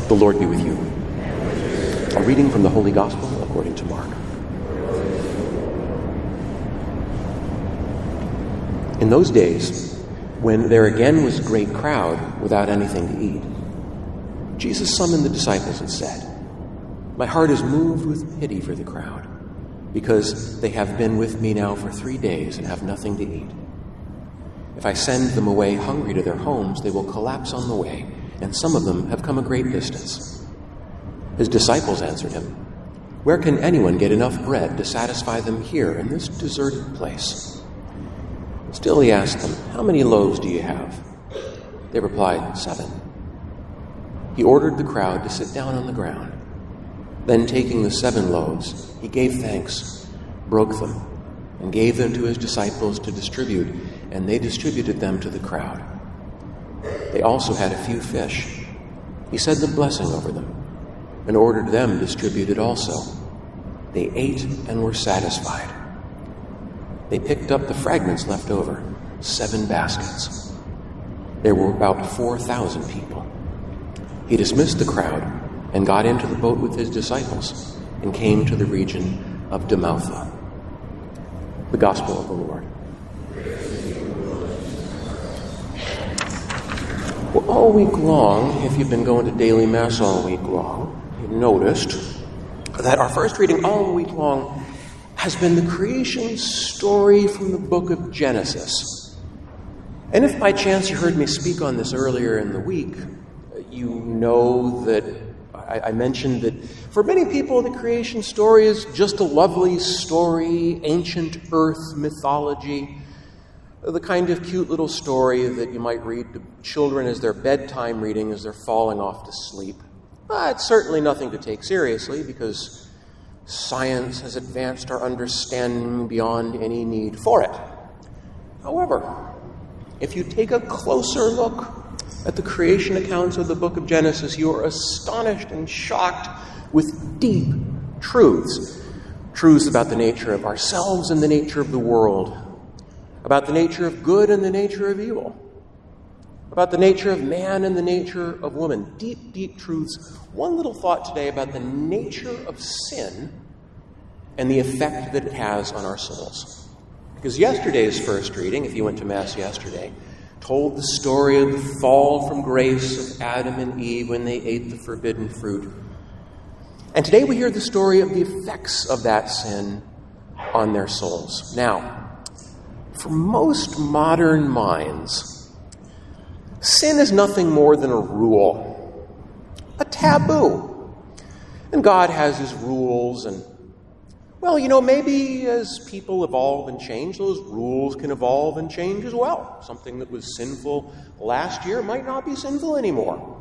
The Lord be with you. A reading from the Holy Gospel according to Mark. In those days, when there again was a great crowd without anything to eat, Jesus summoned the disciples and said, "My heart is moved with pity for the crowd, because they have been with me now for 3 days and have nothing to eat. If I send them away hungry to their homes, they will collapse on the way, and some of them have come a great distance." His disciples answered him, "Where can anyone get enough bread to satisfy them here in this deserted place?" Still he asked them, "How many loaves do you have?" They replied, 7. He ordered the crowd to sit down on the ground. Then taking the 7 loaves, he gave thanks, broke them, and gave them to his disciples to distribute, and they distributed them to the crowd. They also had a few fish. He said the blessing over them, and ordered them distributed also. They ate and were satisfied. They picked up the fragments left over, 7 baskets. There were about 4,000 people. He dismissed the crowd and got into the boat with his disciples and came to the region of Dalmanutha. The Gospel of the Lord. Well, all week long, if you've been going to daily Mass all week long, you've noticed that our first reading all week long has been the creation story from the book of Genesis. And if by chance you heard me speak on this earlier in the week, you know that I mentioned that for many people the creation story is just a lovely story, ancient earth mythology, the kind of cute little story that you might read to children as their bedtime reading as they're falling off to sleep. It's certainly nothing to take seriously because science has advanced our understanding beyond any need for it. However, if you take a closer look at the creation accounts of the book of Genesis, you are astonished and shocked with deep truths. Truths about the nature of ourselves and the nature of the world, about the nature of good and the nature of evil, about the nature of man and the nature of woman. Deep, deep truths. One little thought today about the nature of sin and the effect that it has on our souls. Because yesterday's first reading, if you went to Mass yesterday, told the story of the fall from grace of Adam and Eve when they ate the forbidden fruit. And today we hear the story of the effects of that sin on their souls. Now, for most modern minds, sin is nothing more than a rule, a taboo. And God has his rules, and, well, maybe as people evolve and change, those rules can evolve and change as well. Something that was sinful last year might not be sinful anymore.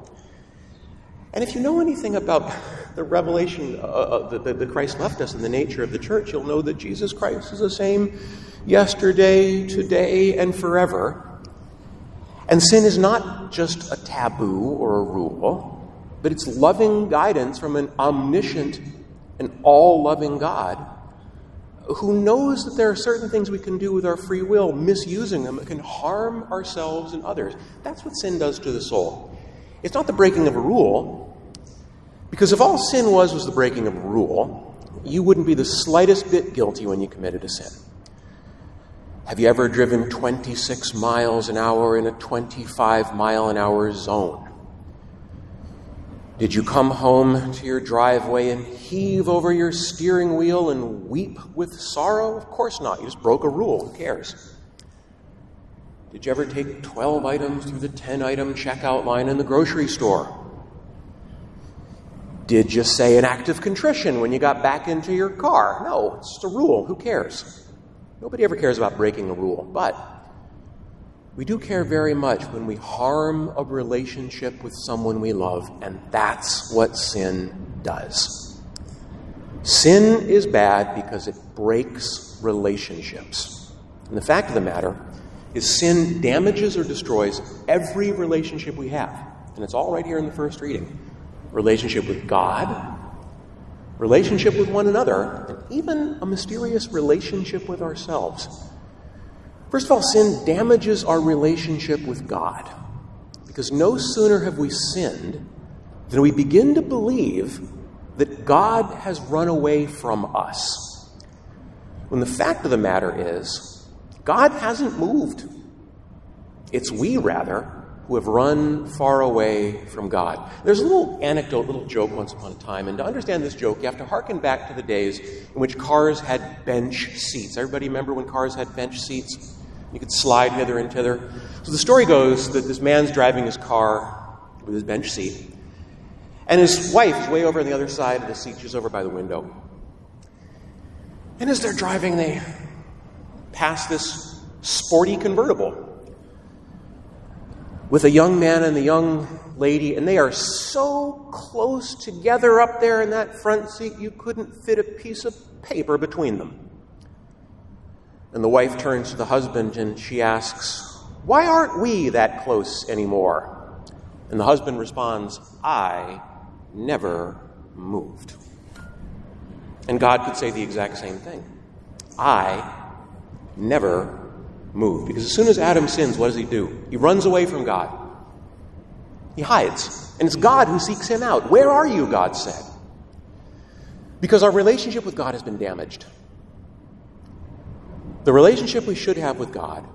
And if you know anything about the revelation that Christ left us in the nature of the church, you'll know that Jesus Christ is the same yesterday, today, and forever. And sin is not just a taboo or a rule, but it's loving guidance from an omniscient and all-loving God who knows that there are certain things we can do with our free will, misusing them, that can harm ourselves and others. That's what sin does to the soul. It's not the breaking of a rule, because if all sin was the breaking of a rule, you wouldn't be the slightest bit guilty when you committed a sin. Have you ever driven 26 miles an hour in a 25-mile-an-hour zone? Did you come home to your driveway and heave over your steering wheel and weep with sorrow? Of course not. You just broke a rule. Who cares? Did you ever take 12 items through the 10-item checkout line in the grocery store? Did you say an act of contrition when you got back into your car? No, it's just a rule. Who cares? Nobody ever cares about breaking a rule, but we do care very much when we harm a relationship with someone we love, and that's what sin does. Sin is bad because it breaks relationships. And the fact of the matter is sin damages or destroys every relationship we have. And it's all right here in the first reading. Relationship with God, relationship with one another, and even a mysterious relationship with ourselves. First of all, sin damages our relationship with God, because no sooner have we sinned then we begin to believe that God has run away from us. When the fact of the matter is, God hasn't moved. It's we, rather, who have run far away from God. There's a little anecdote, little joke once upon a time, and to understand this joke, you have to hearken back to the days in which cars had bench seats. Everybody remember when cars had bench seats? You could slide hither and thither. So the story goes that this man's driving his car with his bench seat, and his wife is way over on the other side of the seat. She's over by the window. And as they're driving, they pass this sporty convertible with a young man and a young lady, and they are so close together up there in that front seat, you couldn't fit a piece of paper between them. And the wife turns to the husband and she asks, "Why aren't we that close anymore?" And the husband responds, "I never moved." And God could say the exact same thing. I never moved. Because as soon as Adam sins, what does he do? He runs away from God. He hides. And it's God who seeks him out. "Where are you?" God said. Because our relationship with God has been damaged. The relationship we should have with God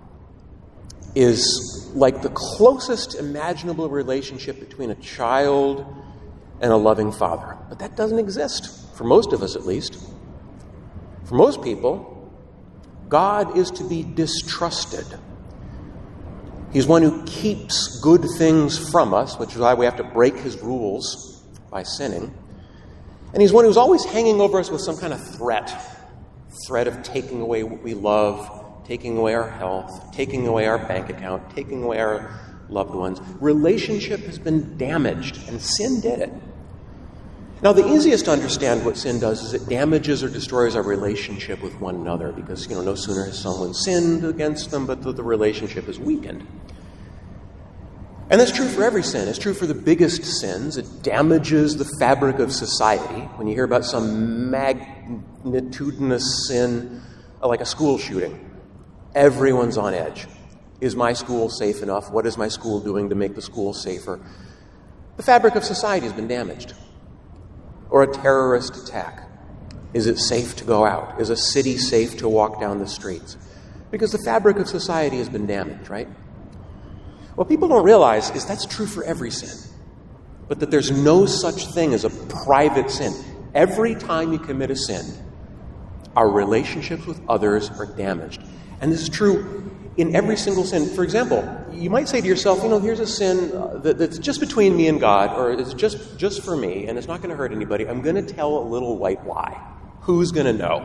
is like the closest imaginable relationship between a child and a loving father. But that doesn't exist, for most of us at least. For most people, God is to be distrusted. He's one who keeps good things from us, which is why we have to break his rules by sinning. And he's one who's always hanging over us with some kind of threat of taking away what we love, taking away our health, taking away our bank account, taking away our loved ones. Relationship has been damaged, and sin did it. Now, the easiest to understand what sin does is it damages or destroys our relationship with one another, because, no sooner has someone sinned against them, but the relationship is weakened. And that's true for every sin. It's true for the biggest sins. It damages the fabric of society. When you hear about some magnitudinous sin, like a school shooting, everyone's on edge. Is my school safe enough? What is my school doing to make the school safer? The fabric of society has been damaged. Or a terrorist attack. Is it safe to go out? Is a city safe to walk down the streets? Because the fabric of society has been damaged, right? What people don't realize is that's true for every sin. But that there's no such thing as a private sin. Every time you commit a sin, our relationships with others are damaged. And this is true in every single sin. For example, you might say to yourself, here's a sin that's just between me and God, or it's just for me, and it's not going to hurt anybody. I'm going to tell a little white lie. Who's going to know?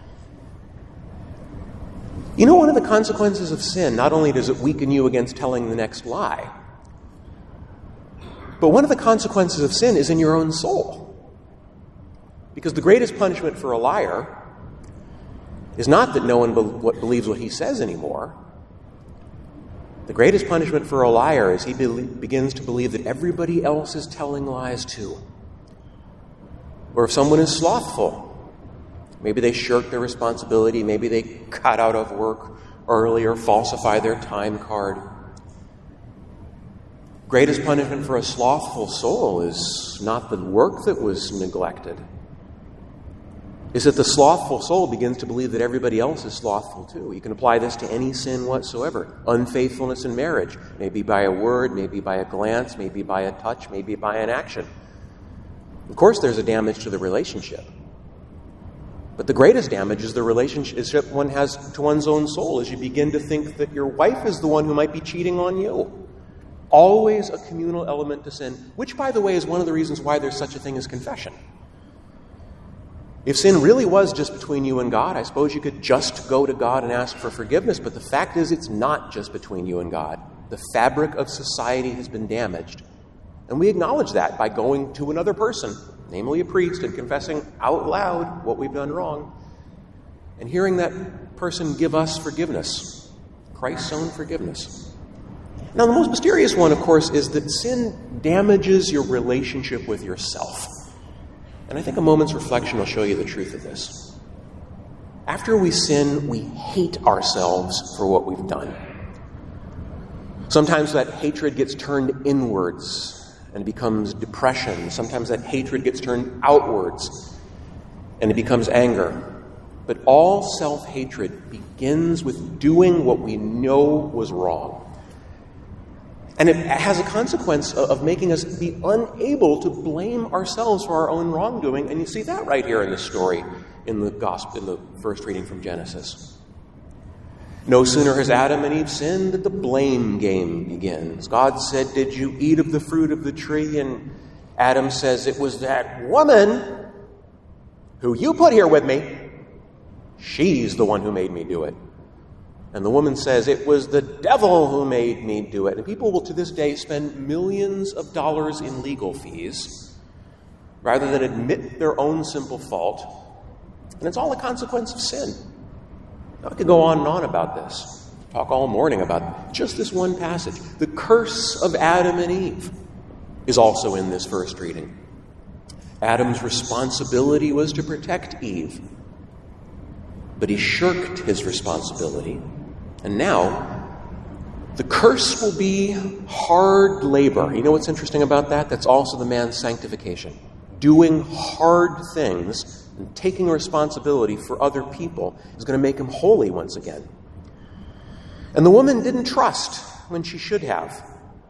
One of the consequences of sin, not only does it weaken you against telling the next lie, but one of the consequences of sin is in your own soul. Because the greatest punishment for a liar is not that no one believes what he says anymore. The greatest punishment for a liar is he begins to believe that everybody else is telling lies too. Or if someone is slothful, maybe they shirk their responsibility, maybe they cut out of work early or falsify their time card. Greatest punishment for a slothful soul is not the work that was neglected, is that the slothful soul begins to believe that everybody else is slothful too. You can apply this to any sin whatsoever. Unfaithfulness in marriage, maybe by a word, maybe by a glance, maybe by a touch, maybe by an action. Of course, there's a damage to the relationship. But the greatest damage is the relationship one has to one's own soul as you begin to think that your wife is the one who might be cheating on you. Always a communal element to sin, which, by the way, is one of the reasons why there's such a thing as confession. If sin really was just between you and God, I suppose you could just go to God and ask for forgiveness, but the fact is it's not just between you and God. The fabric of society has been damaged. And we acknowledge that by going to another person, namely a priest, and confessing out loud what we've done wrong, and hearing that person give us forgiveness, Christ's own forgiveness. Now, the most mysterious one, of course, is that sin damages your relationship with yourself. And I think a moment's reflection will show you the truth of this. After we sin, we hate ourselves for what we've done. Sometimes that hatred gets turned inwards and it becomes depression. Sometimes that hatred gets turned outwards, and it becomes anger. But all self-hatred begins with doing what we know was wrong. And it has a consequence of making us be unable to blame ourselves for our own wrongdoing. And you see that right here in this story in the gospel, in the first reading from Genesis. No sooner has Adam and Eve sinned that the blame game begins. God said, "Did you eat of the fruit of the tree?" And Adam says, "It was that woman who you put here with me. She's the one who made me do it." And the woman says, "It was the devil who made me do it." And people will to this day spend millions of dollars in legal fees rather than admit their own simple fault. And it's all a consequence of sin. Now, I could go on and on about this, talk all morning about just this one passage. The curse of Adam and Eve is also in this first reading. Adam's responsibility was to protect Eve, but he shirked his responsibility. And now, the curse will be hard labor. You know what's interesting about that? That's also the man's sanctification. Doing hard things and taking responsibility for other people is going to make him holy once again. And the woman didn't trust when she should have.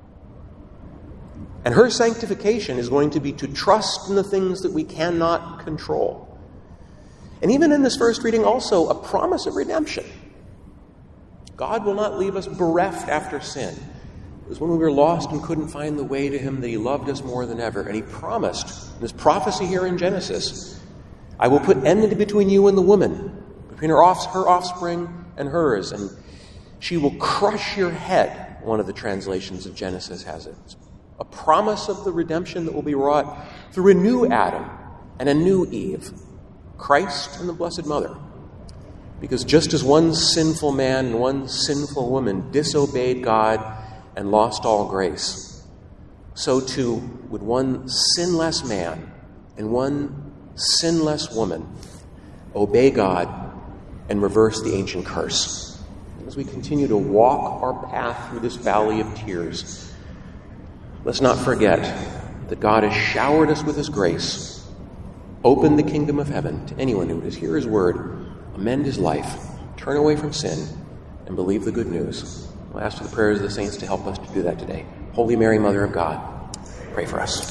And her sanctification is going to be to trust in the things that we cannot control. And even in this first reading also, a promise of redemption. God will not leave us bereft after sin. It was when we were lost and couldn't find the way to him that he loved us more than ever. And he promised, in this prophecy here in Genesis, "I will put enmity between you and the woman, between her offspring and hers, and she will crush your head," one of the translations of Genesis has it. It's a promise of the redemption that will be wrought through a new Adam and a new Eve, Christ and the Blessed Mother. Because just as one sinful man and one sinful woman disobeyed God and lost all grace, so too would one sinless man and one sinless woman obey God and reverse the ancient curse. As we continue to walk our path through this valley of tears, let's not forget that God has showered us with his grace, opened the kingdom of heaven to anyone who would hear his word, amend his life, turn away from sin, and believe the good news. I'll ask for the prayers of the saints to help us to do that today. Holy Mary, Mother of God, pray for us.